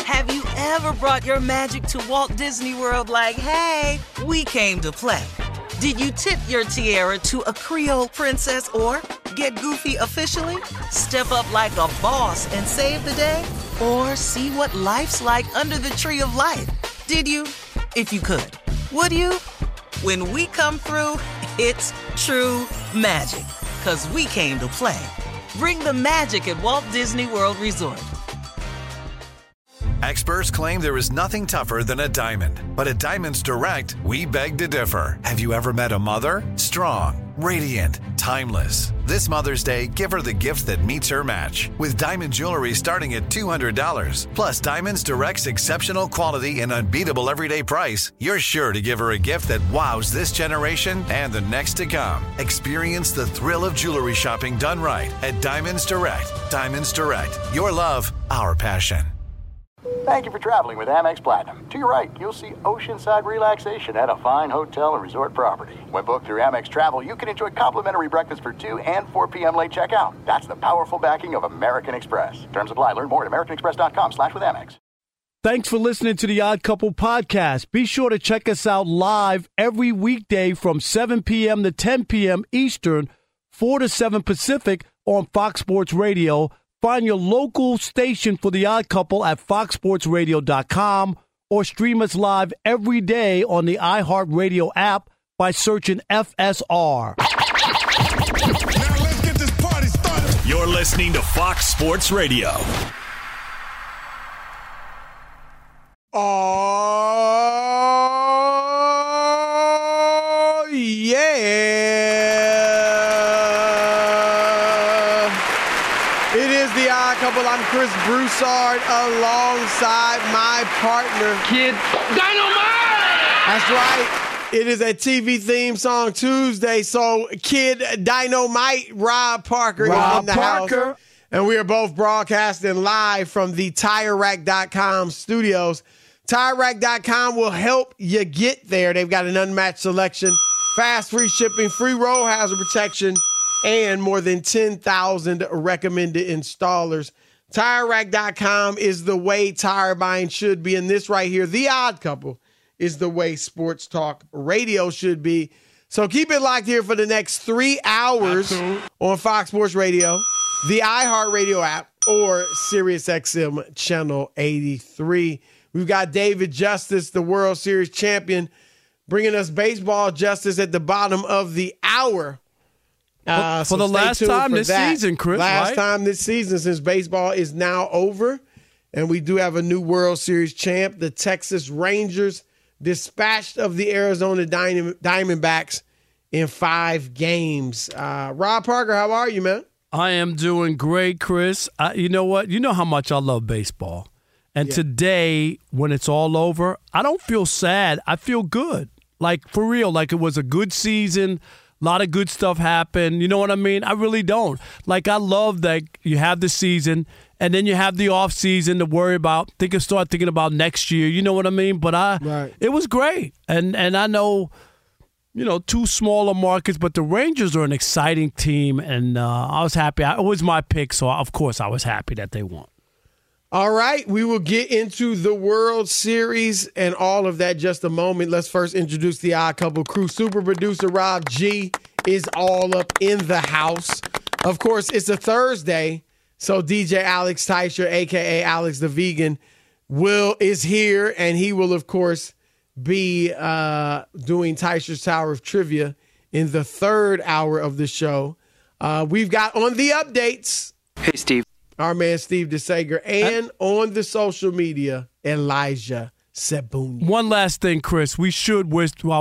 Have you ever brought your magic to Walt Disney World like, hey, we came to play? Did you tip your tiara to a Creole princess or get goofy officially? Step up like a boss and save the day? Or see what life's like under the tree of life? Did you? If you could. Would you? When we come through, it's true magic. 'Cause we came to play. Bring the magic at Walt Disney World Resort. Experts claim there is nothing tougher than a diamond. But at Diamonds Direct, we beg to differ. Have you ever met a mother? Strong, radiant, timeless. This Mother's Day, give her the gift that meets her match. With diamond jewelry starting at $200. Plus Diamonds Direct's exceptional quality and unbeatable everyday price, you're sure to give her a gift that wows this generation and the next to come. Experience the thrill of jewelry shopping done right at Diamonds Direct. Diamonds Direct. Your love, our passion. Thank you for traveling with Amex Platinum. To your right, you'll see oceanside relaxation at a fine hotel and resort property. When booked through Amex Travel, you can enjoy complimentary breakfast for 2 and 4 p.m. late checkout. That's the powerful backing of American Express. Terms apply. Learn more at americanexpress.com/withAmex. Thanks for listening to the Odd Couple podcast. Be sure to check us out live every weekday from 7 p.m. to 10 p.m. Eastern, 4 to 7 Pacific on Fox Sports Radio. Find your local station for The Odd Couple at foxsportsradio.com or stream us live every day on the iHeartRadio app by searching FSR. Now let's get this party started. You're listening to Fox Sports Radio. Oh, yeah. It is The Odd Couple. I'm Chris Broussard alongside my partner, Kid Dynamite. That's right. It is a TV theme song Tuesday. So, Kid Dynamite, Rob Parker is in the house. And we are both broadcasting live from the TireRack.com studios. TireRack.com will help you get there. They've got an unmatched selection, fast, free shipping, free road hazard protection, and more than 10,000 recommended installers. TireRack.com is the way tire buying should be. And this right here, The Odd Couple, is the way sports talk radio should be. So keep it locked here for the next 3 hours on Fox Sports Radio, the iHeartRadio app, or SiriusXM Channel 83. We've got David Justice, the World Series champion, bringing us baseball justice at the bottom of the hour. For the last time this season, Chris. Last time this season, since baseball is now over. And we do have a new World Series champ. The Texas Rangers dispatched of the Arizona Diamondbacks in 5 games. Rob Parker, how are you, man? I am doing great, Chris. You know what? You know how much I love baseball. And today, when it's all over, I don't feel sad. I feel good. Like, for real, like it was a good season. A lot of good stuff happened. You know what I mean? I really don't. Like, I love that you have the season, and then you have the off season to worry about. Start thinking about next year. You know what I mean? But it was great. And I know, 2 smaller markets, but the Rangers are an exciting team, and I was happy. It was my pick, so of course I was happy that they won. All right, we will get into the World Series and all of that just a moment. Let's first introduce the Odd Couple crew. Super producer Rob G is all up in the house. Of course, it's a Thursday, so DJ Alex Teicher, a.k.a. Alex the Vegan, is here, and he will, of course, be doing Teicher's Tower of Trivia in the 3rd hour of the show. We've got on the updates. Hey, Steve. Our man Steve DeSager, and on the social media, Elijah Sebuni. One last thing, Chris. We should wish our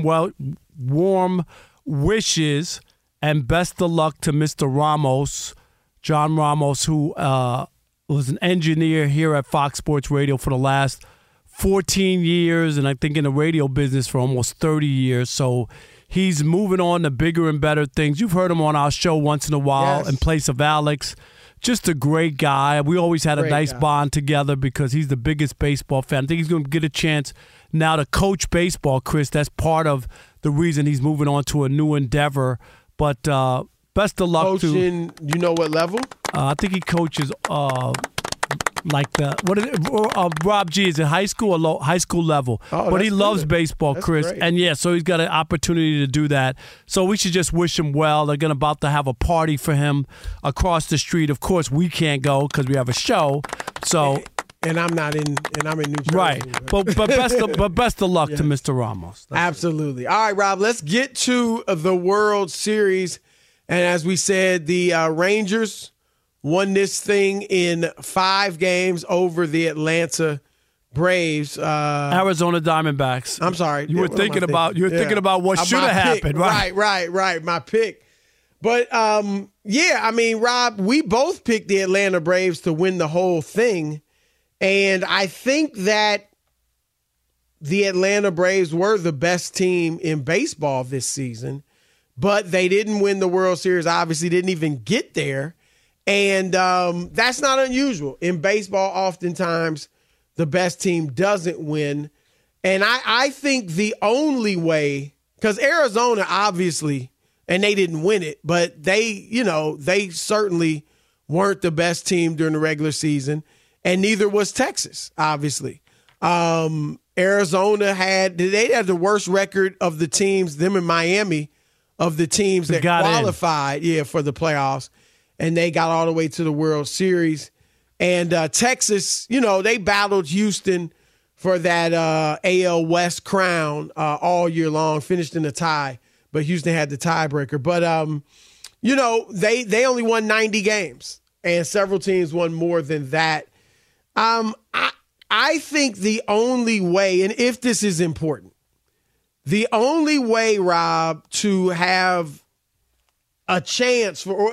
warm wishes and best of luck to Mr. Ramos, John Ramos, who was an engineer here at Fox Sports Radio for the last 14 years, and I think in the radio business for almost 30 years. So he's moving on to bigger and better things. You've heard him on our show once in a while in place of Alex. Just a great guy. We always had a nice bond together because he's the biggest baseball fan. I think he's going to get a chance now to coach baseball, Chris. That's part of the reason he's moving on to a new endeavor. But best of luck Coaching, you know what level? I think he coaches like Rob G, is it high school or high school level? Oh, but he loves good. baseball, That's Chris. great. And so he's got an opportunity to do that. So we should just wish him well. They're about to have a party for him across the street. Of course, we can't go because we have a show. So. And I'm not in. And I'm in New Jersey. Right, but best of luck to Mr. Ramos. Absolutely. All right, Rob. Let's get to the World Series. And as we said, the Rangers won this thing in 5 games over the Atlanta Braves. Arizona Diamondbacks. I'm sorry. You were thinking about what should have happened, right? Right. My pick. But Rob, we both picked the Atlanta Braves to win the whole thing. And I think that the Atlanta Braves were the best team in baseball this season, but they didn't win the World Series, obviously didn't even get there. And that's not unusual. In baseball, oftentimes, the best team doesn't win. And I think the only way, because Arizona, obviously, and they didn't win it, but they certainly weren't the best team during the regular season, and neither was Texas, obviously. Arizona had the worst record of the teams, them and Miami, of the teams that qualified for the playoffs. And they got all the way to the World Series. And Texas, they battled Houston for that AL West crown all year long, finished in a tie. But Houston had the tiebreaker. But, they only won 90 games. And several teams won more than that. I think the only way, and if this is important, the only way, Rob, to have a chance for,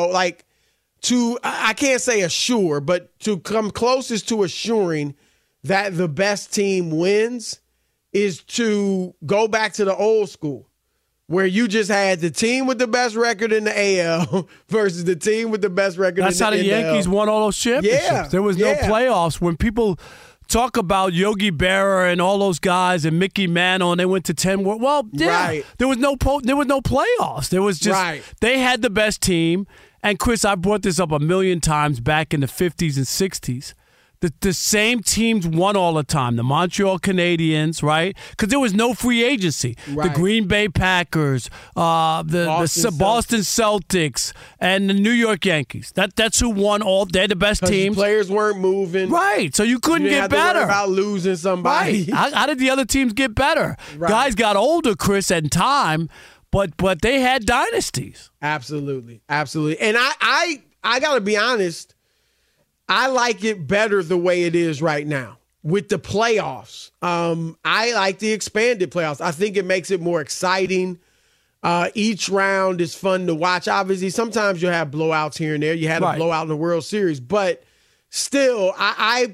I can't say assure, but to come closest to assuring that the best team wins is to go back to the old school, where you just had the team with the best record in the AL versus the team with the best record in the NL. That's how the Yankees won all those championships. Yeah, there was no playoffs. When people talk about Yogi Berra and all those guys and Mickey Mantle and they went to 10. Right. There was no playoffs. There was just they had the best team. And Chris, I brought this up a million times back in the 50s and 60s. The same teams won all the time. The Montreal Canadiens, right? Because there was no free agency. Right. The Green Bay Packers, the Boston Celtics, and the New York Yankees. That's who won all. They're the best teams. Players weren't moving. Right. So you couldn't get better. To worry about losing somebody. Right. How did the other teams get better? Right. Guys got older, Chris, in time, but they had dynasties. Absolutely. And I got to be honest, I like it better the way it is right now with the playoffs. I like the expanded playoffs. I think it makes it more exciting. Each round is fun to watch. Obviously, sometimes you have blowouts here and there. You had a blowout in the World Series, but still, I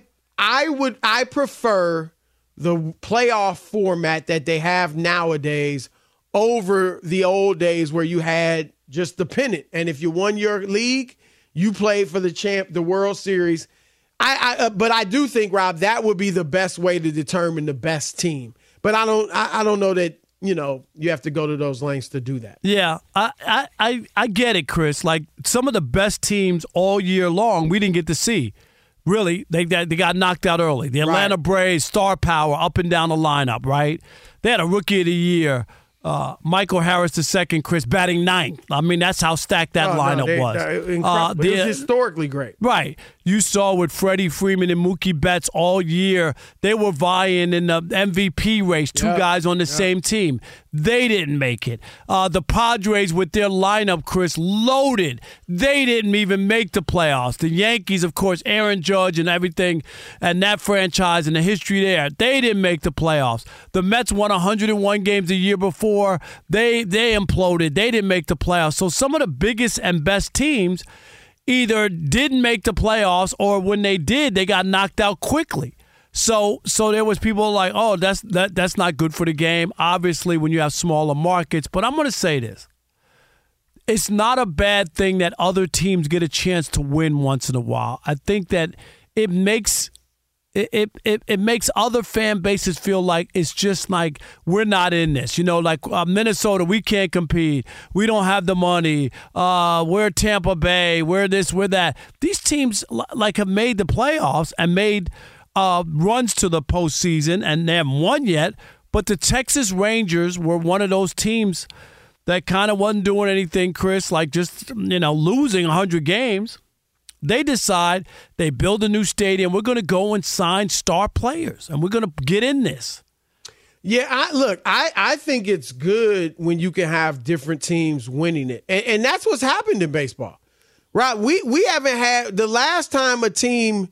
prefer the playoff format that they have nowadays over the old days where you had just the pennant. And if you won your league, you played for the World Series. But I do think, Rob, that would be the best way to determine the best team. But I don't know that, you have to go to those lengths to do that. Yeah, I get it, Chris. Like some of the best teams all year long, we didn't get to see. Really, they got knocked out early. The Atlanta Braves, star power up and down the lineup, right? They had a Rookie of the Year. Michael Harris II, Chris, batting 9th. I mean, that's how stacked that lineup was. Incredible. It was historically great. Right. You saw with Freddie Freeman and Mookie Betts all year, they were vying in the MVP race, two guys on the same team. They didn't make it. The Padres with their lineup, Chris, loaded. They didn't even make the playoffs. The Yankees, of course, Aaron Judge and everything, and that franchise and the history there, they didn't make the playoffs. The Mets won 101 games the year before. They imploded. They didn't make the playoffs. So some of the biggest and best teams either didn't make the playoffs or when they did, they got knocked out quickly. So there was people like, oh, that's not good for the game, obviously, when you have smaller markets. But I'm going to say this. It's not a bad thing that other teams get a chance to win once in a while. I think that it makes it makes other fan bases feel like it's just like we're not in this. Like Minnesota, we can't compete. We don't have the money. We're Tampa Bay. We're this, we're that. These teams like have made the playoffs and made runs to the postseason, and they haven't won yet. But the Texas Rangers were one of those teams that kind of wasn't doing anything, Chris, like just losing 100 games. They decide they build a new stadium. We're going to go and sign star players, and we're going to get in this. Yeah, I think it's good when you can have different teams winning it. And that's what's happened in baseball, right? We haven't had – the last time a team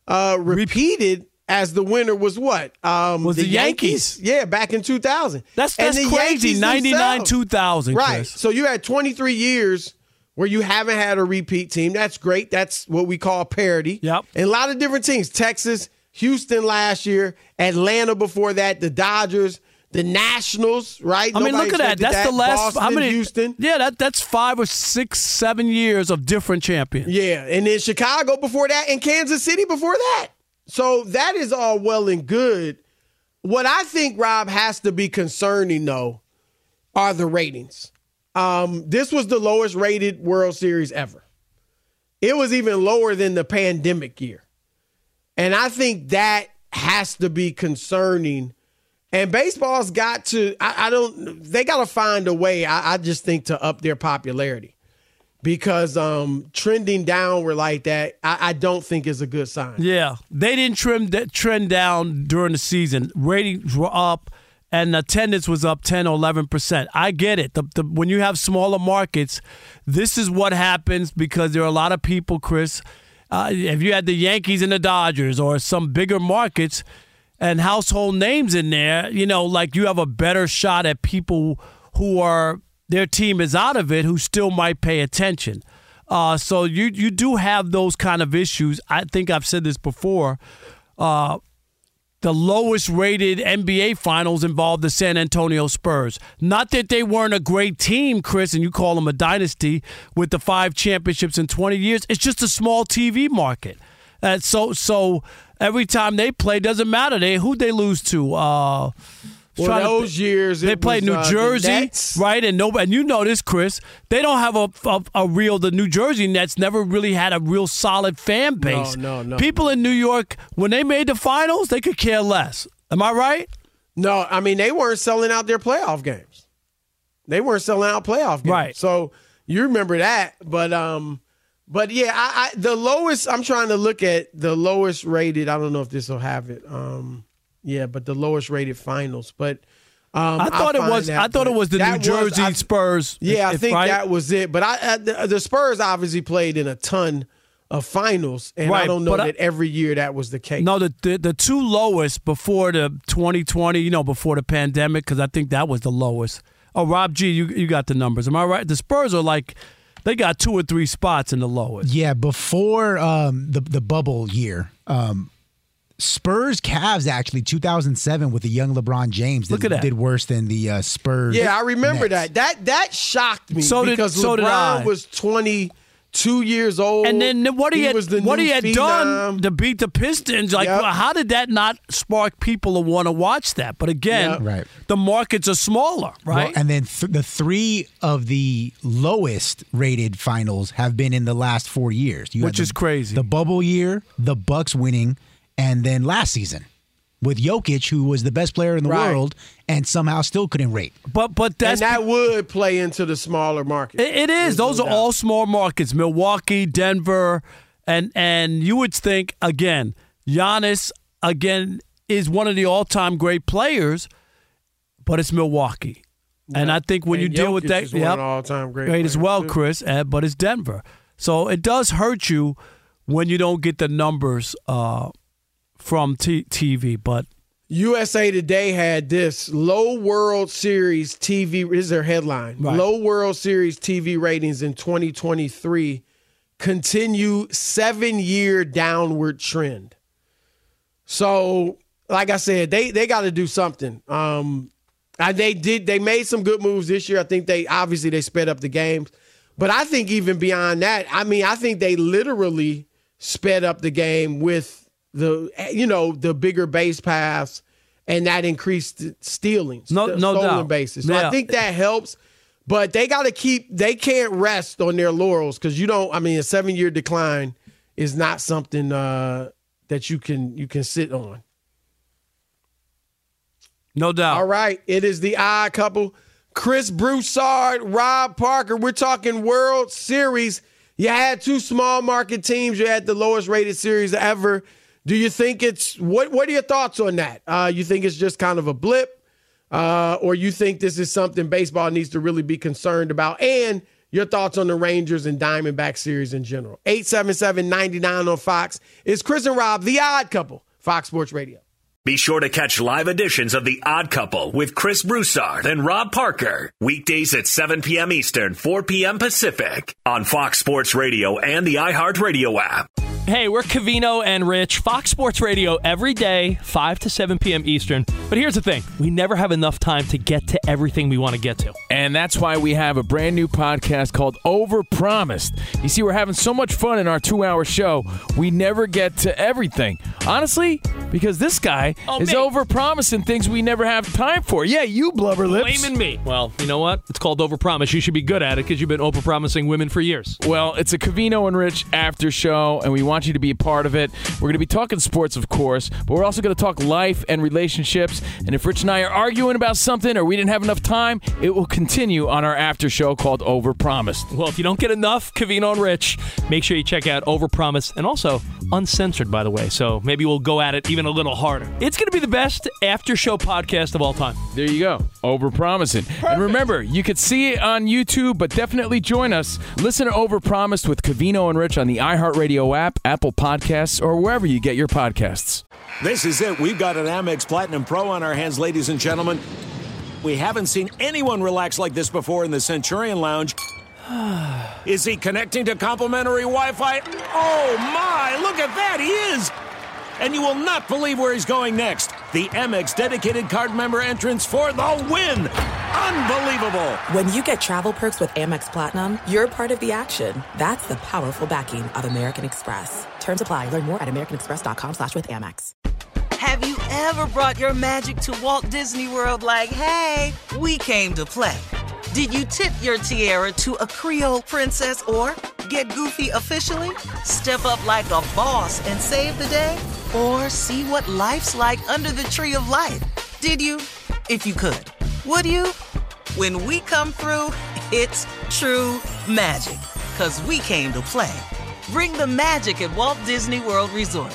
repeated as the winner was what? Was the Yankees. Yeah, back in 2000. That's crazy, 99, 2000, right. Chris. So you had 23 years – where you haven't had a repeat team. That's great. That's what we call parity. Yep. And a lot of different teams. Texas, Houston last year, Atlanta before that, the Dodgers, the Nationals, right? I mean, look at that. That's the last. Boston, how many? Houston. Yeah, that's 5 or 6, 7 years of different champions. Yeah, and then Chicago before that, and Kansas City before that. So that is all well and good. What I think, Rob, has to be concerning, though, are the ratings. This was the lowest rated World Series ever. It was even lower than the pandemic year. And I think that has to be concerning. And baseball's got to, they got to find a way, I just think, to up their popularity. Because trending downward like that, I don't think is a good sign. Yeah. They didn't trend down during the season. Ratings were up. And attendance was up 10 or 11%. I get it. When you have smaller markets, this is what happens because there are a lot of people, Chris. If you had the Yankees and the Dodgers or some bigger markets and household names in there, like you have a better shot at people who are their team is out of it who still might pay attention. So you do have those kind of issues. I think I've said this before. The lowest rated NBA finals involved the San Antonio Spurs. Not that they weren't a great team, Chris, and you call them a dynasty with the 5 championships in 20 years. It's just a small TV market. So every time they play, doesn't matter. Who'd they lose to? Those years they played New Jersey, right? And you know this, Chris. They don't have the New Jersey Nets never really had a real solid fan base. No. People in New York, when they made the finals, they could care less. Am I right? No, I mean they weren't selling out their playoff games. Right. So you remember that, but yeah, the lowest. I'm trying to look at the lowest rated. I don't know if this will have it. Yeah, but the lowest rated finals. But I thought it was the New Jersey Spurs. Yeah, I think that was it. But the Spurs obviously played in a ton of finals, and I don't know that every year that was the case. No, the 2 lowest before the 2020, before the pandemic, because I think that was the lowest. Oh, Rob G, you got the numbers. Am I right? The Spurs are like they got 2 or 3 spots in the lowest. Yeah, before the bubble year. Spurs Cavs actually 2007 with the young LeBron James Look at that. Did worse than the Spurs. Yeah, I remember Nets. that shocked me because LeBron did I. Was 22 years old. And then what he had done to beat the Pistons, how did that not spark people to want to watch that? But again, the markets are smaller, right? Well, and then the 3 of the lowest rated finals have been in the last 4 years. Which is crazy. The bubble year, the Bucks winning, and then last season with Jokic, who was the best player in the world and somehow still couldn't rate. But that would play into the smaller market. It is. Those are all small markets. Milwaukee, Denver, and you would think, again, Giannis, is one of the all-time great players, but it's Milwaukee. Yeah. And I think when you deal with that, is one of the all-time great as well, too. Chris, but it's Denver. So it does hurt you when you don't get the numbers from TV, but USA Today had this low World Series TV. This is their headline. Right. Low World Series TV ratings in 2023 continue 7-year downward trend. So, like I said, they got to do something. They made some good moves this year. I think they sped up the games, but I think even beyond that, I think they literally sped up the game with the bigger base paths, and that increased stealing, stolen doubt. bases. So I think that helps. But they can't rest on their laurels because a 7-year decline is not something that you can sit on. No doubt. All right. It is the odd couple. Chris Broussard, Rob Parker. We're talking World Series. You had two small market teams. You had the lowest rated series ever. Do you think what are your thoughts on that? You think it's just kind of a blip? Or you think this is something baseball needs to really be concerned about? And your thoughts on the Rangers and Diamondback series in general. 877-99 on Fox. It's Chris and Rob, the odd couple, Fox Sports Radio. Be sure to catch live editions of The Odd Couple with Chris Broussard and Rob Parker. Weekdays at 7 p.m. Eastern, 4 p.m. Pacific on Fox Sports Radio and the iHeartRadio app. Hey, we're Covino and Rich, Fox Sports Radio every day, 5 to 7 p.m. Eastern. But here's the thing. We never have enough time to get to everything we want to get to. And that's why we have a brand new podcast called Overpromised. You see, we're having so much fun in our 2-hour show, we never get to everything. Honestly, because this guy is overpromising things we never have time for. Yeah, you blubber lips. Blaming me. Well, you know what? It's called overpromise. You should be good at it because you've been overpromising women for years. Well, it's a Covino and Rich after show, and we want you to be a part of it. We're going to be talking sports, of course, but we're also going to talk life and relationships. And if Rich and I are arguing about something or we didn't have enough time, it will continue on our after show called Overpromised. Well, if you don't get enough Covino and Rich, make sure you check out Overpromised, and also uncensored, by the way. So maybe we'll go at it even a little harder. It's going to be the best after show podcast of all time. There you go. Overpromising. Perfect. And remember, you could see it on YouTube, but definitely join us. Listen to Overpromised with Covino and Rich on the iHeartRadio app, Apple Podcasts, or wherever you get your podcasts. This is it. We've got an Amex Platinum Pro on our hands, ladies and gentlemen. We haven't seen anyone relax like this before in the Centurion Lounge. Is he connecting to complimentary Wi-Fi? Oh, my. Look at that. He is. And you will not believe where he's going next. The Amex dedicated card member entrance for the win. Unbelievable. When you get travel perks with Amex Platinum, you're part of the action. That's the powerful backing of American Express. Terms apply. Learn more at americanexpress.com/withAmex. Have you ever brought your magic to Walt Disney World like, hey, we came to play? Did you tip your tiara to a Creole princess or get goofy officially? Step up like a boss and save the day? Or see what life's like under the tree of life? Did you? If you could. Would you? When we come through, it's true magic. 'Cause we came to play. Bring the magic at Walt Disney World Resort.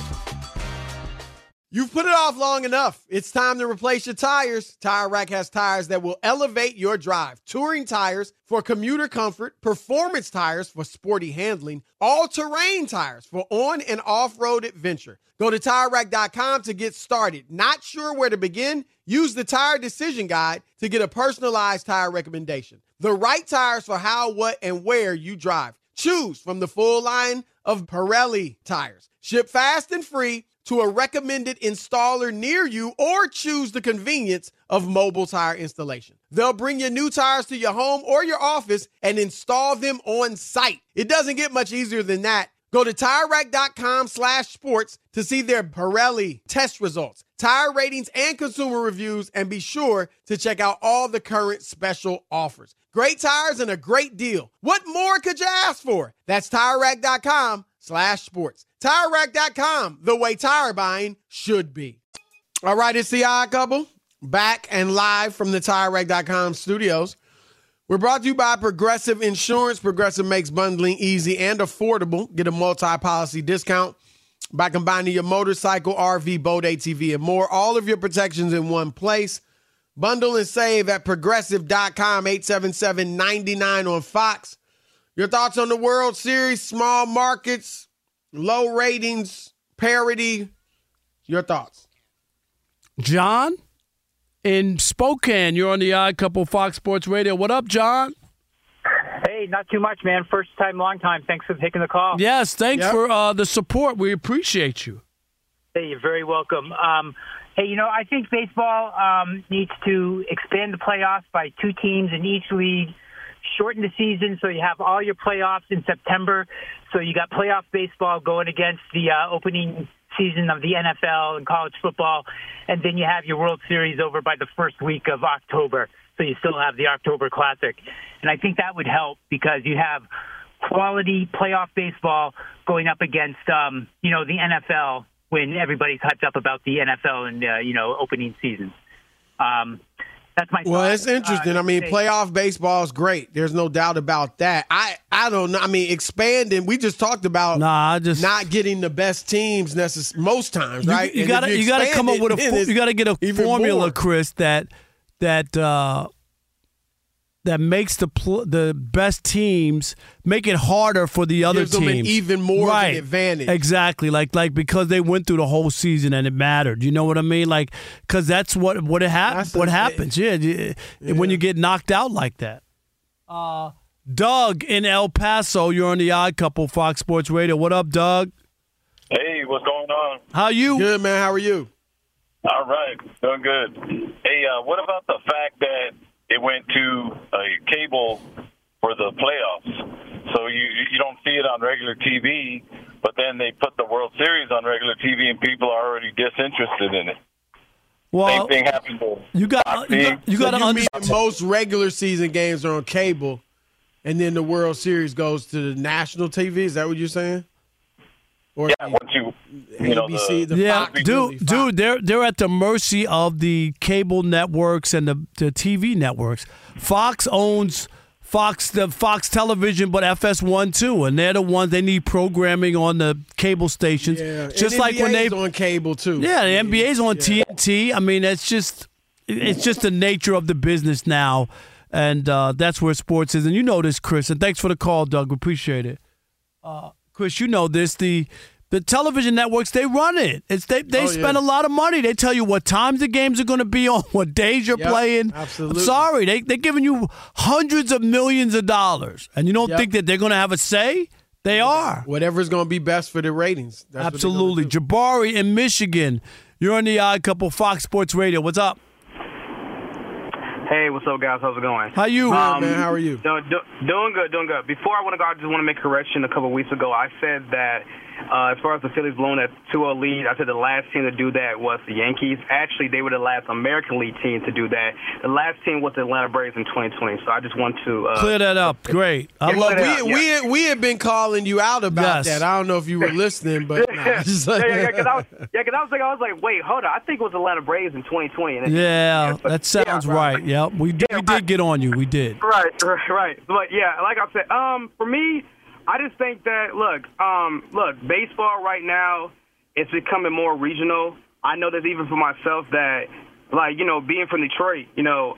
You've put it off long enough. It's time to replace your tires. Tire Rack has tires that will elevate your drive. Touring tires for commuter comfort, performance tires for sporty handling, all-terrain tires for on- and off-road adventure. Go to TireRack.com to get started. Not sure where to begin? Use the Tire Decision Guide to get a personalized tire recommendation. The right tires for how, what, and where you drive. Choose from the full line of Pirelli tires. Ship fast and free to a recommended installer near you, or choose the convenience of mobile tire installation. They'll bring your new tires to your home or your office and install them on site. It doesn't get much easier than that. Go to TireRack.com/sports to see their Pirelli test results, tire ratings, and consumer reviews, and be sure to check out all the current special offers. Great tires and a great deal. What more could you ask for? That's TireRack.com/sports. TireRack.com, the way tire buying should be. All right, it's the Odd Couple, back and live from the TireRack.com studios. We're brought to you by Progressive Insurance. Progressive makes bundling easy and affordable. Get a multi-policy discount by combining your motorcycle, RV, boat, ATV, and more. All of your protections in one place. Bundle and save at Progressive.com, 877-99 on Fox. Your thoughts on the World Series, small markets, low ratings, parity. Your thoughts. John in Spokane, you're on the Odd Couple Fox Sports Radio. What up, John? Hey, not too much, man. First time, long time. Thanks for taking the call. Yes, thanks for the support. We appreciate you. Hey, you're very welcome. Hey, I think baseball needs to expand the playoffs by 2 teams in each league, shorten the season so you have all your playoffs in September. So you got playoff baseball going against the opening season of the NFL and college football, and then you have your World Series over by the first week of October, so you still have the October Classic. And I think that would help because you have quality playoff baseball going up against, the NFL when everybody's hyped up about the NFL and, opening seasons. That's my thought. Well, it's interesting. Playoff baseball is great. There's no doubt about that. I don't know. Expanding. We just talked about not getting the best teams most times, right? You got to come up with you got to get a formula, more. Chris, that makes the best teams make it harder for the other teams. Gives them even more of an advantage. Exactly, like because they went through the whole season and it mattered. You know what I mean? Like because that's what happens. Yeah, when you get knocked out like that. Doug in El Paso, you're on the Odd Couple, Fox Sports Radio. What up, Doug? Hey, what's going on? How you? Good, man. How are you? All right, doing good. Hey, what about the fact that it went to a cable for the playoffs? So you don't see it on regular TV, but then they put the World Series on regular TV, and people are already disinterested in it. Well, same thing happened to you got to understand. Most regular season games are on cable, and then the World Series goes to the national TV. Is that what you're saying? Or once you ABC, the Fox, dude, they're at the mercy of the cable networks and the TV networks. Fox owns the Fox Television, but FS1 too, and they're the ones they need programming on the cable stations. Yeah. Just and like when they on cable too. Yeah, the NBA's on TNT. I mean, it's just the nature of the business now, and that's where sports is. And you know this, Chris. And thanks for the call, Doug. We appreciate it. Chris, you know this. The television networks, they run it. They spend a lot of money. They tell you what times the games are going to be on, what days you're playing. Absolutely. I'm sorry. They're giving you hundreds of millions of dollars, and you don't think that they're going to have a say? They are. Whatever's going to be best for the ratings. That's absolutely. Jabari in Michigan. You're on the Odd Couple, Fox Sports Radio. What's up? Hey, what's up, guys? How's it going? How you? Man, how are you? Doing good. Before I want to go, I just want to make a correction. A couple of weeks ago, I said that as far as the Phillies blowing that 2-0 lead, I said the last team to do that was the Yankees. Actually, they were the last American League team to do that. The last team was the Atlanta Braves in 2020. So I just want to clear that up. Great. We had been calling you out about that. I don't know if you were listening, but because I was like, wait, hold on. I think it was Atlanta Braves in 2020. That sounds right. Yeah, we did get on you. We did. Right. But yeah, like I said, for me, I just think that look, baseball right now it's becoming more regional. I know that even for myself that, being from Detroit,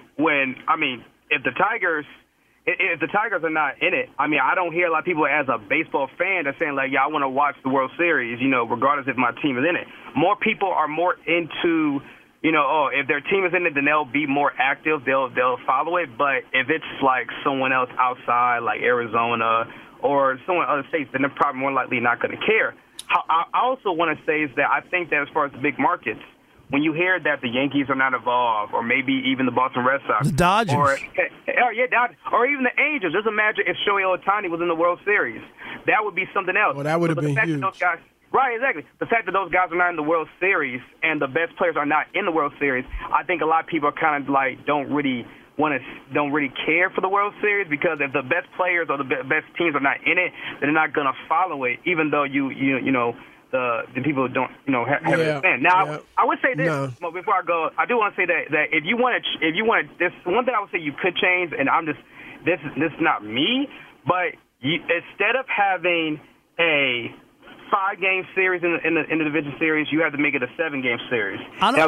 if the Tigers are not in it, I don't hear a lot of people as a baseball fan that's saying I want to watch the World Series, regardless if my team is in it. More people are more into, if their team is in it, then they'll be more active. They'll follow it. But if it's like someone else outside, like Arizona or someone in other states, then they're probably more likely not going to care. I also want to say is that I think that as far as the big markets, when you hear that the Yankees are not involved, or maybe even the Boston Red Sox, the Dodgers, or even the Angels, just imagine if Shohei Ohtani was in the World Series. That would be something else. Well, that would have been huge. Right, exactly. The fact that those guys are not in the World Series and the best players are not in the World Series, I think a lot of people are kind of don't really care for the World Series, because if the best players or the best teams are not in it, then they're not going to follow it, even though the people don't have it stand. Now, I would say this before I go. I do want to say that if you want this one thing I would say you could change, and this is not me, but instead of having a 5-game series in the division series, you have to make it a 7-game series.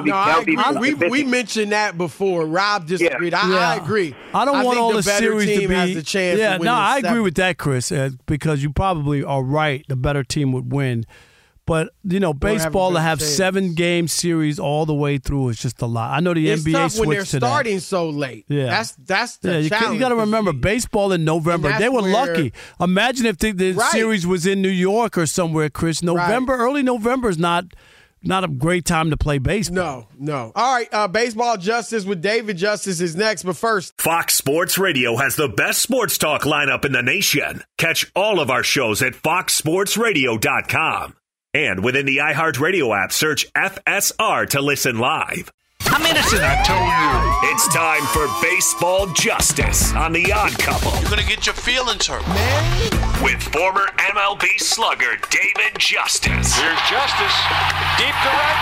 We mentioned that before. Rob disagreed. I agree. I don't want all the series to be. Has the chance to win I agree with that, Chris, because you probably are right. The better team would win. But, baseball to have 7-game series all the way through is just a lot. I know the it's NBA tough switched when they're to that. starting so late. Yeah. That's the challenge. You got to remember, baseball in November, they were lucky. Imagine if the series was in New York or somewhere, Chris. Early November is not a great time to play baseball. No. All right, Baseball Justice with David Justice is next, but first. Fox Sports Radio has the best sports talk lineup in the nation. Catch all of our shows at foxsportsradio.com. And within the iHeartRadio app, search FSR to listen live. I'm innocent, I told you. It's time for Baseball Justice on The Odd Couple. You're going to get your feelings hurt, man. With former MLB slugger David Justice. Here's Justice. Deep to right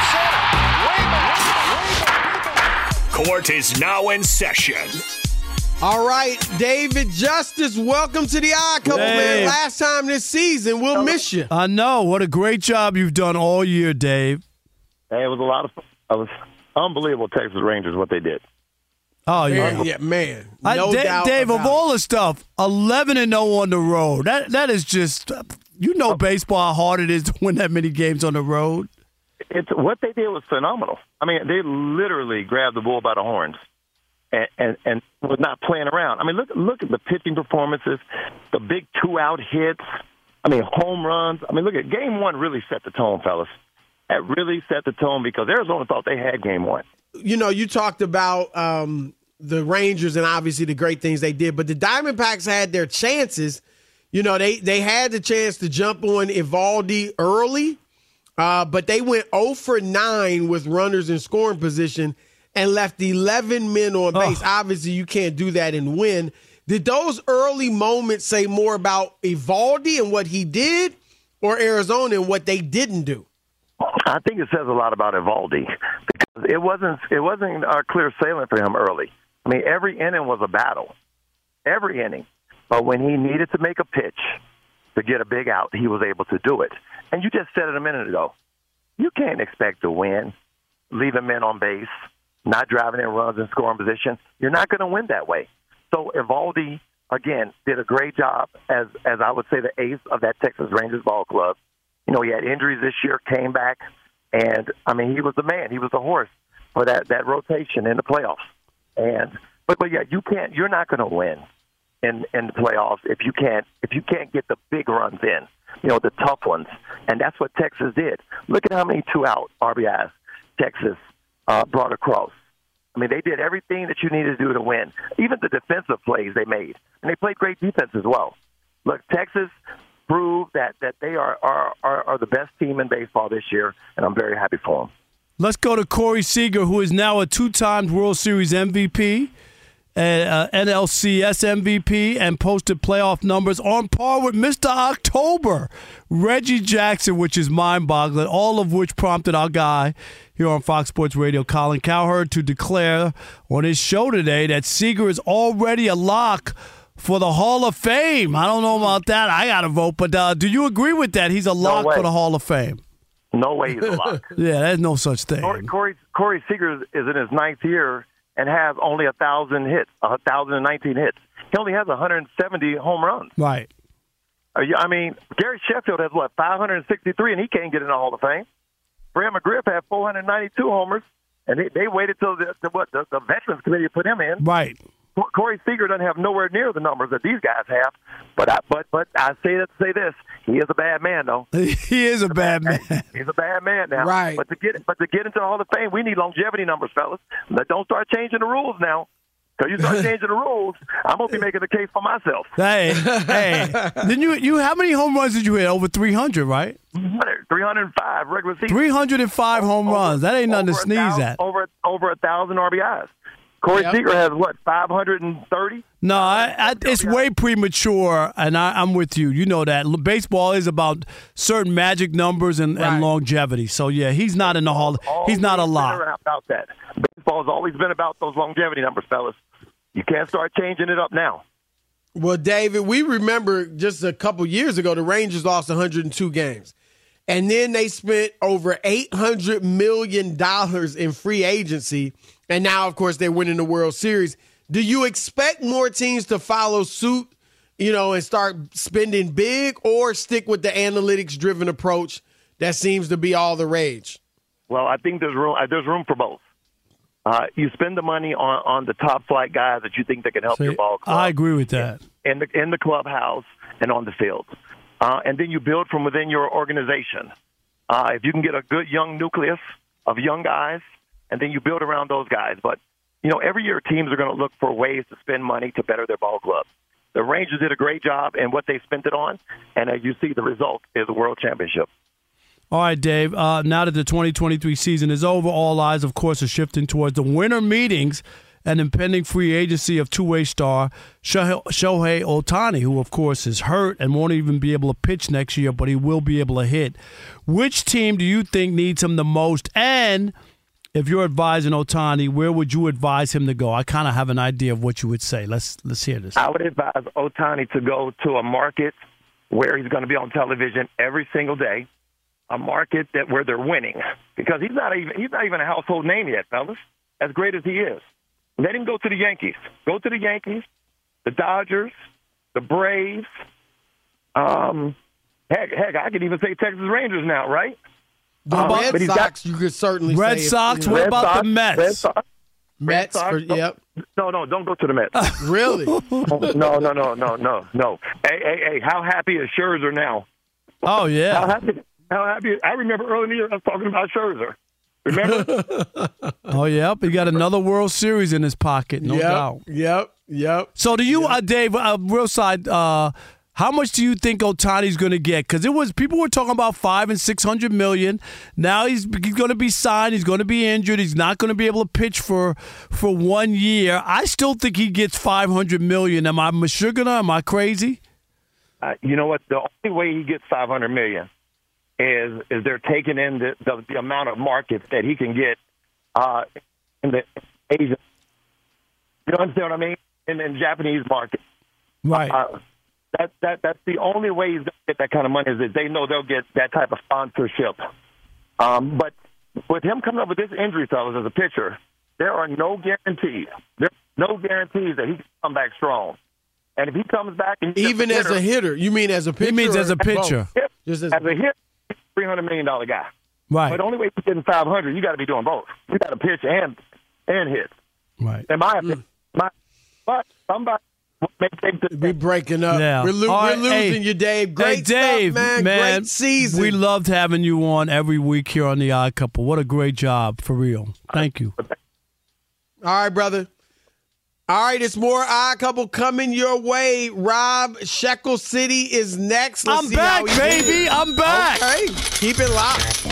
center. Court is now in session. All right, David Justice, welcome to the Odd Couple, man. Last time this season, we'll miss you. I know. What a great job you've done all year, Dave. Hey, it was a lot of fun. It was unbelievable, Texas Rangers, what they did. Oh, yeah. Yeah, man. No doubt Dave, about of all the stuff, 11-0 on the road. That is just, baseball, how hard it is to win that many games on the road. It's what they did was phenomenal. I mean, they literally grabbed the bull by the horns. And was not playing around. I mean, look at the pitching performances, the big 2-out hits. I mean, home runs. I mean, look at Game 1 really set the tone, fellas. That really set the tone because Arizona thought they had Game 1. You talked about the Rangers and obviously the great things they did, but the Diamondbacks had their chances. They had the chance to jump on Eovaldi early, but they went 0 for 9 with runners in scoring position and left 11 men on base. Obviously, you can't do that and win. Did those early moments say more about Eovaldi and what he did or Arizona and what they didn't do? I think it says a lot about Eovaldi because it wasn't a clear sailing for him early. I mean, every inning was a battle. Every inning. But when he needed to make a pitch to get a big out, he was able to do it. And you just said it a minute ago. You can't expect to win, leaving men on base, not driving in runs in scoring position. You're not going to win that way. So Eovaldi, again, did a great job as I would say the ace of that Texas Rangers ball club. He had injuries this year, came back, and, I mean, he was the man. He was the horse for that rotation in the playoffs. But yeah, you're not going to win in the playoffs if you can't get the big runs in, the tough ones. And that's what Texas did. Look at how many 2-out RBIs Texas brought across. I mean, they did everything that you needed to do to win, even the defensive plays they made. And they played great defense as well. Look, Texas proved that they are the best team in baseball this year, and I'm very happy for them. Let's go to Corey Seager, who is now a 2-time World Series MVP, NLCS MVP, and posted playoff numbers on par with Mr. October, Reggie Jackson, which is mind-boggling, all of which prompted our guy here on Fox Sports Radio, Colin Cowherd, to declare on his show today that Seager is already a lock for the Hall of Fame. I don't know about that. I got to vote, but do you agree with that? He's a lock for the Hall of Fame. No way he's a lock. Yeah, there's no such thing. Corey Seager is in his 9th year and has only 1,019 hits. He only has 170 home runs. Right. I mean, Gary Sheffield has, 563, and he can't get in the Hall of Fame. Brad McGriff had 492 homers, and they waited till the Veterans Committee put him in. Right. Corey Seager doesn't have nowhere near the numbers that these guys have, but I say that to say this: he is a bad man, though. He is a bad man. He's a bad man now. Right. But to get into the Hall of Fame, we need longevity numbers, fellas. Don't start changing the rules now. Because you start changing the rules, I'm gonna be making the case for myself. Hey. Then you how many home runs did you hit? Over 300, right? 305 regular season. 305 home runs. That ain't nothing to sneeze at. Over 1,000 RBIs. Corey Seager has, 530? No, it's way premature, and I'm with you. You know that. Baseball is about certain magic numbers and longevity. So, yeah, he's not in the Hall. He's not a lock. About that. Baseball has always been about those longevity numbers, fellas. You can't start changing it up now. Well, David, we remember just a couple years ago, the Rangers lost 102 games. And then they spent over $800 million in free agency. And now, of course, they're winning the World Series. Do you expect more teams to follow suit, and start spending big, or stick with the analytics-driven approach that seems to be all the rage? Well, I think there's room for both. You spend the money on the top-flight guys that you think that can help your ball club. I agree with that. In the clubhouse and on the field. And then you build from within your organization. If you can get a good young nucleus of young guys, and then you build around those guys. But, every year teams are going to look for ways to spend money to better their ball club. The Rangers did a great job in what they spent it on, and as you see, the result is a world championship. All right, Dave. Now that the 2023 season is over, all eyes, of course, are shifting towards the winter meetings and impending free agency of two-way star Shohei Ohtani, who, of course, is hurt and won't even be able to pitch next year, but he will be able to hit. Which team do you think needs him the most? And if you're advising Ohtani, where would you advise him to go? I kind of have an idea of what you would say. Let's hear this. I would advise Ohtani to go to a market where he's going to be on television every single day, a market where they're winning, because he's not even a household name yet, fellas, as great as he is. Let him go to the Yankees. Go to the Yankees, the Dodgers, the Braves. Heck, I could even say Texas Rangers now, right? The Red Sox, you could certainly say. Red Sox, what about the Mets? Red Sox. Mets, yep. No, don't go to the Mets. Really? No. Hey, how happy is Scherzer now? Oh, yeah. How happy? I remember early in the year I was talking about Scherzer. Remember? Oh, yep. He got another World Series in his pocket, no doubt. Yep. So do you, Dave, real side, how much do you think Ohtani's going to get? Because people were talking about $500 and $600 million. Now he's going to be signed. He's going to be injured. He's not going to be able to pitch for 1 year. I still think he gets $500 million. Am I Meshuggah? Am I crazy? You know what? The only way he gets $500 million is they're taking in the amount of markets that he can get in the Asian. You understand what I mean? In the Japanese market, right? That's the only way he's going to get that kind of money is that they know they'll get that type of sponsorship. But with him coming up with this injury, fellas, as a pitcher, there are no guarantees. There's no guarantees that he can come back strong. And if he comes back, and even as a hitter, you mean as a pitcher? He means as a pitcher. As a hitter, $300 million guy. Right. But the only way he's getting $500, you got to be doing both. You got to pitch and hit. Right. In my opinion, but somebody. We're breaking up. Yeah. We're losing you, Dave. Great Dave, stuff, man. Great season. We loved having you on every week here on The Odd Couple. What a great job, for real. Thank you. All right, brother. All right, it's more Odd Couple coming your way. Rob, Shekel City is next. I'm back, baby. I'm back. Okay, keep it locked.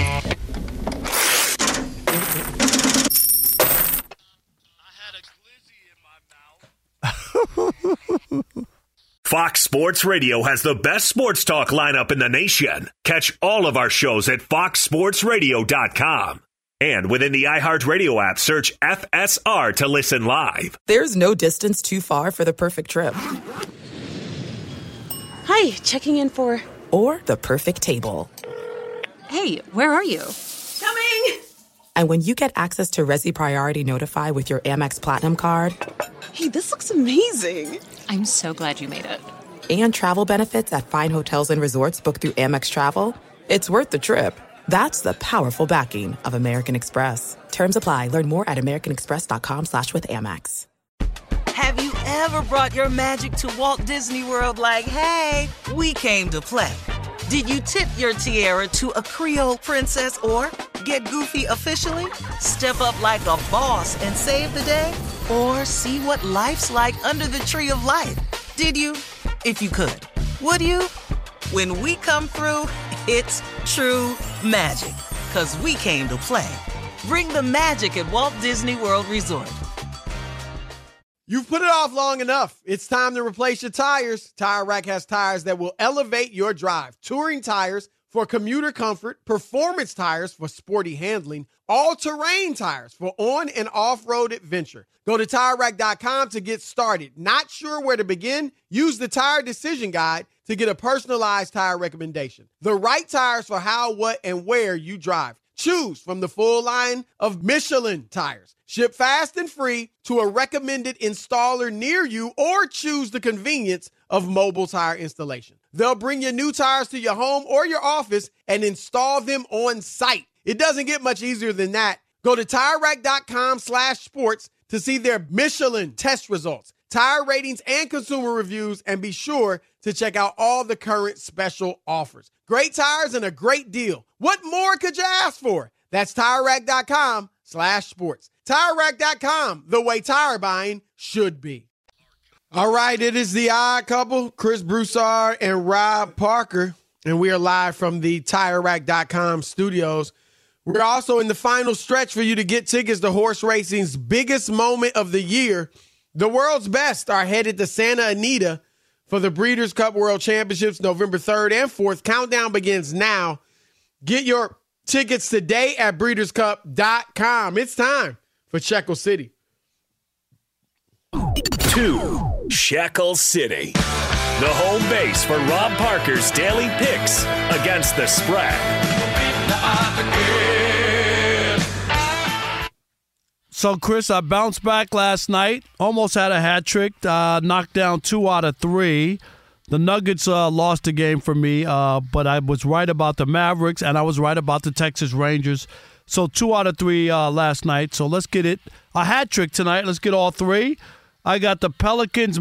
Fox Sports Radio has the best sports talk lineup in the nation. Catch all of our shows at foxsportsradio.com. And within the iHeartRadio app, search FSR to listen live. There's no distance too far for the perfect trip. Hi, checking in for... Or the perfect table. Hey, where are you? Coming! And when you get access to Resi Priority Notify with your Amex Platinum card... Hey, this looks amazing. I'm so glad you made it. And travel benefits at fine hotels and resorts booked through Amex Travel. It's worth the trip. That's the powerful backing of American Express. Terms apply. Learn more at americanexpress.com/withAmex. Have you ever brought your magic to Walt Disney World like, hey, we came to play? Did you tip your tiara to a Creole princess or get goofy officially? Step up like a boss and save the day? Or see what life's like under the tree of life? Did you? If you could. Would you? When we come through, it's true magic. 'Cause we came to play. Bring the magic at Walt Disney World Resort. You've put it off long enough. It's time to replace your tires. Tire Rack has tires that will elevate your drive. Touring tires for commuter comfort, performance tires for sporty handling, all-terrain tires for on- and off-road adventure. Go to TireRack.com to get started. Not sure where to begin? Use the Tire Decision Guide to get a personalized tire recommendation. The right tires for how, what, and where you drive. Choose from the full line of Michelin tires. Ship fast and free to a recommended installer near you, or choose the convenience of mobile tire installation. They'll bring your new tires to your home or your office and install them on site. It doesn't get much easier than that. Go to TireRack.com/sports to see their Michelin test results, tire ratings, and consumer reviews, and be sure to check out all the current special offers. Great tires and a great deal. What more could you ask for? That's TireRack.com/sports. TireRack.com, the way tire buying should be. All right, it is the Odd Couple, Chris Broussard and Rob Parker. and we are live from the TireRack.com studios. We're also in the final stretch for you to get tickets to horse racing's biggest moment of the year. The world's best are headed to Santa Anita for the Breeders' Cup World Championships November 3rd and 4th. Countdown begins now. Get your tickets today at breederscup.com. It's time for Shekel City. 2. Shekel City. The home base for Rob Parker's daily picks against the spread. So, Chris, I bounced back last night. Almost had a hat trick. Knocked down 2 out of 3. The Nuggets lost the game for me, but I was right about the Mavericks, and I was right about the Texas Rangers. So 2 out of 3 last night. So let's get it. A hat trick tonight. Let's get all 3. I got the Pelicans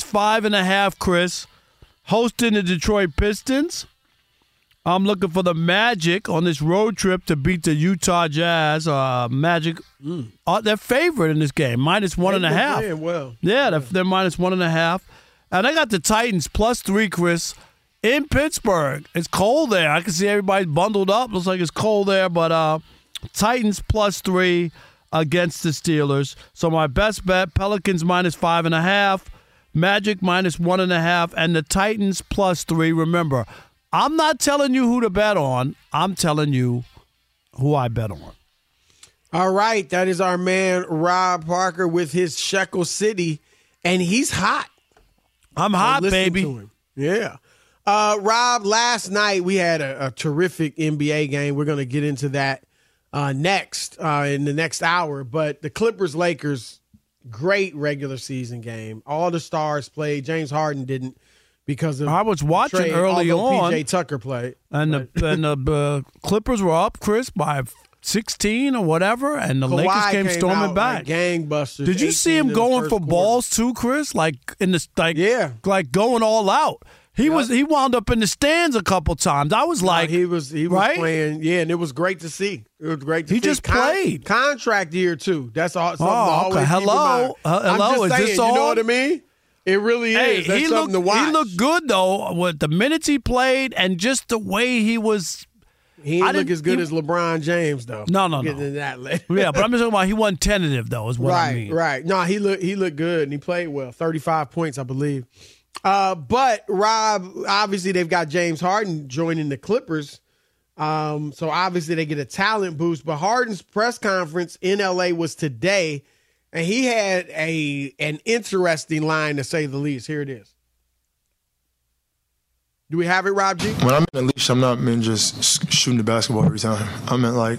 -5.5, Chris, hosting the Detroit Pistons. I'm looking for the Magic on this road trip to beat the Utah Jazz. Magic, they're favorite in this game, -1.5. Playing well. Yeah, they're -1.5. And I got the Titans +3, Chris, in Pittsburgh. It's cold there. I can see everybody bundled up. Looks like it's cold there, but Titans +3 against the Steelers. So my best bet, Pelicans -5.5, Magic -1.5, and the Titans +3. Remember, I'm not telling you who to bet on. I'm telling you who I bet on. All right, that is our man Rob Parker with his Shekel City, and he's hot. I'm hot, baby. To him. Yeah. Rob, last night we had a terrific NBA game. We're going to get into that next in the next hour. But the Clippers-Lakers, great regular season game. All the stars played. James Harden didn't because of I was watching trade, early on. PJ Tucker played. And the Clippers were up, Chris, by 16 or whatever, and the Kawhi Lakers came storming out back. Like gangbusters. Did you see him going for balls too, Chris? Like in the like going all out. He wound up in the stands a couple times. I was like, he was right? playing, and it was great to see. It was great to see. He just played contract year too. That's all. Oh, okay. Hello, hello. I'm just saying, this on? You know what I mean? It really is. That's something to watch. He looked good though with the minutes he played and just the way he was. He didn't look as good as LeBron James, though. No. Getting into that later. Yeah, but I'm just talking about he wasn't tentative, though, is what I mean. Right. No, he looked good, and he played well. 35 points, I believe. But, Rob, obviously they've got James Harden joining the Clippers. So, obviously they get a talent boost. But Harden's press conference in L.A. was today, and he had an interesting line, to say the least. Here it is. Do we have it, Rob G? When I'm in leash, I'm not meant just shooting the basketball every time. I meant like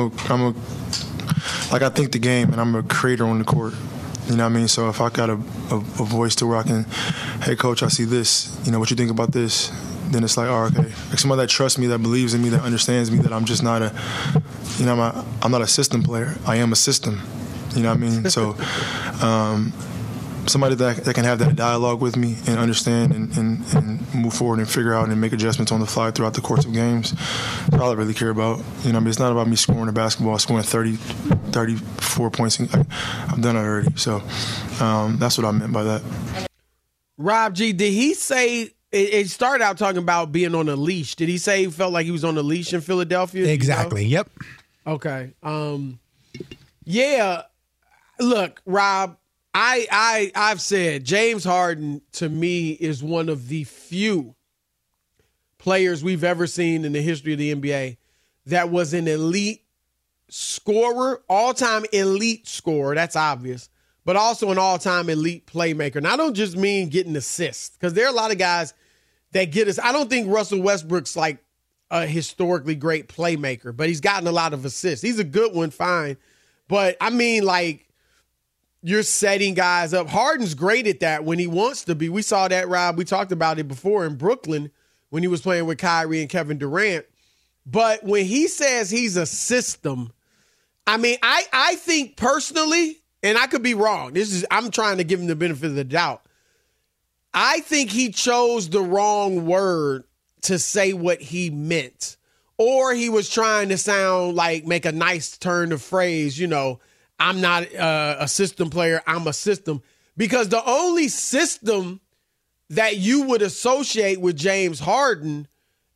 I think the game, and I'm a creator on the court. You know what I mean? So if I got a voice to where I can, hey coach, I see this. You know what you think about this? Then it's like, oh, okay. Like somebody that trusts me, that believes in me, that understands me, that I'm just not I'm not a system player. I am a system. You know what I mean? So. Somebody that can have that dialogue with me and understand and move forward and figure out and make adjustments on the fly throughout the course of games. That's all I really care about. You know, I mean, it's not about me scoring the basketball, scoring 30, 34 points. I've done it already. So that's what I meant by that. Rob G, did he say it started out talking about being on a leash? Did he say he felt like he was on a leash in Philadelphia? Exactly. You know? Yep. Okay. Yeah. Look, Rob. I've said James Harden, to me, is one of the few players we've ever seen in the history of the NBA that was an elite scorer, all-time elite scorer, that's obvious, but also an all-time elite playmaker. And I don't just mean getting assists, because there are a lot of guys that get us. I don't think Russell Westbrook's like a historically great playmaker, but he's gotten a lot of assists. He's a good one, fine. But I mean, like, you're setting guys up. Harden's great at that when he wants to be. We saw that, Rob. We talked about it before in Brooklyn when he was playing with Kyrie and Kevin Durant. But when he says he's a system, I mean, I think personally, and I could be wrong. I'm trying to give him the benefit of the doubt. I think he chose the wrong word to say what he meant. Or he was trying to sound like, make a nice turn of phrase, you know, I'm not a system player, I'm a system. Because the only system that you would associate with James Harden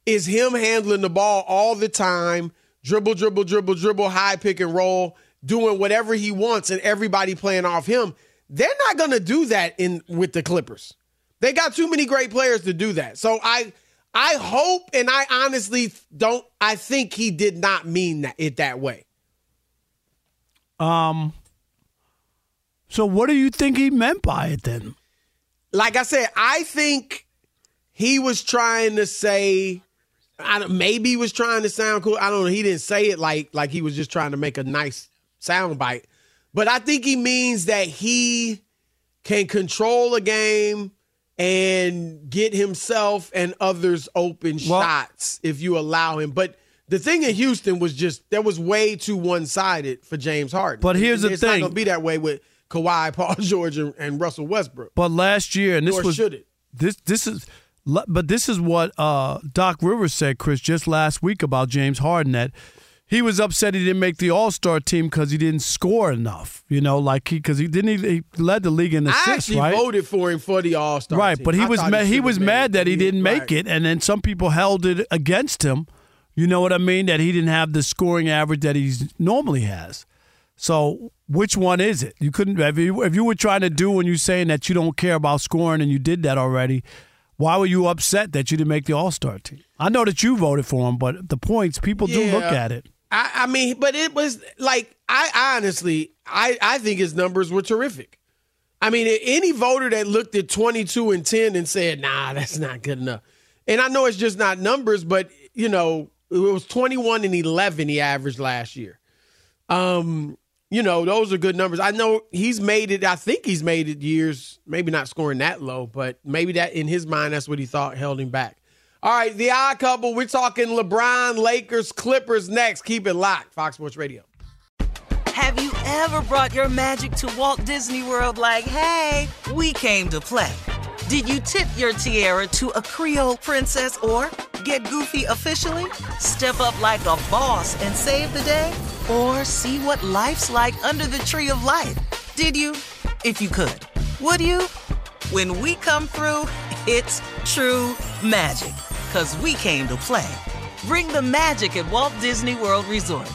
is him handling the ball all the time, dribble, high pick and roll, doing whatever he wants and everybody playing off him. They're not going to do that with the Clippers. They got too many great players to do that. So I hope, and I honestly don't, I think he did not mean it that way. So what do you think he meant by it then? Like I said, I think he was trying to say, maybe he was trying to sound cool. I don't know. He didn't say it like he was just trying to make a nice sound bite. But I think he means that he can control a game and get himself and others open shots if you allow him. But the thing in Houston was just, that was way too one-sided for James Harden. But here's the thing. It's not going to be that way with Kawhi, Paul George, and Russell Westbrook. But last year, and should it? This is what Doc Rivers said, Chris, just last week about James Harden, that he was upset he didn't make the All-Star team because he didn't score enough. You know, because he led the league in assists, right? I actually voted for him for the All-Star right, team. But he was mad that he didn't make it, and then some people held it against him. You know what I mean? That he didn't have the scoring average that he normally has. So which one is it? You couldn't, if you were trying to do when you're saying that you don't care about scoring and you did that already, why were you upset that you didn't make the All-Star team? I know that you voted for him, but the points, people do look at it. I mean, but it was like, I think his numbers were terrific. I mean, any voter that looked at 22-10 and said, nah, that's not good enough. And I know it's just not numbers, but, you know, it was 21-11 he averaged last year. You know, those are good numbers. I know he's made it. I think he's made it years, maybe not scoring that low, but maybe that in his mind, that's what he thought held him back. All right, the odd couple. We're talking LeBron, Lakers, Clippers next. Keep it locked. Fox Sports Radio. Have you ever brought your magic to Walt Disney World like, hey, we came to play? Did you tip your tiara to a Creole princess or get goofy officially? Step up like a boss and save the day? Or see what life's like under the tree of life? Did you? If you could. Would you? When we come through, it's true magic. 'Cause we came to play. Bring the magic at Walt Disney World Resort.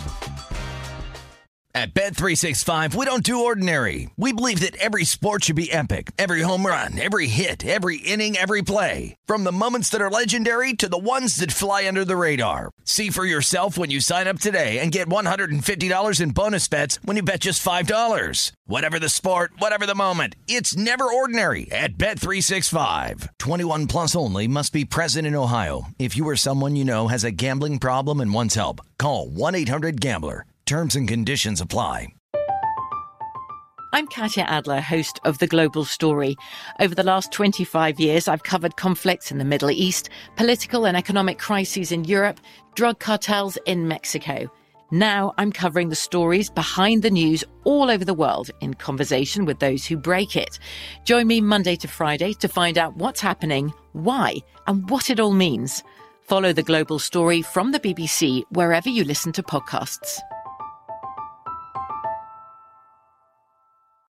At Bet365, we don't do ordinary. We believe that every sport should be epic. Every home run, every hit, every inning, every play. From the moments that are legendary to the ones that fly under the radar. See for yourself when you sign up today and get $150 in bonus bets when you bet just $5. Whatever the sport, whatever the moment, it's never ordinary at Bet365. 21 plus only. Must be present in Ohio. If you or someone you know has a gambling problem and wants help, call 1-800-GAMBLER. Terms and conditions apply. I'm Katya Adler, host of The Global Story. Over the last 25 years, I've covered conflicts in the Middle East, political and economic crises in Europe, drug cartels in Mexico. Now I'm covering the stories behind the news all over the world in conversation with those who break it. Join me Monday to Friday to find out what's happening, why, and what it all means. Follow The Global Story from the BBC wherever you listen to podcasts.